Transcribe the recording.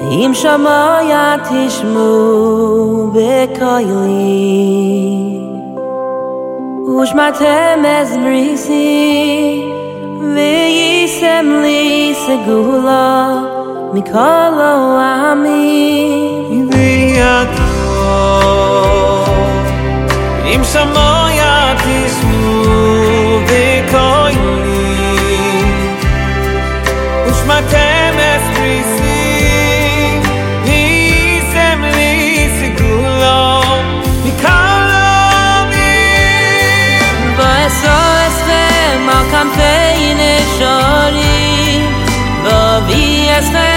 אם שמיה תשמעו בקולי ושמעתם מזמריסי ויישם לי סגולה מכל העמים אם שמיה תשמעו בקולי ושמעתם מזמריסי campaign is shori, the VS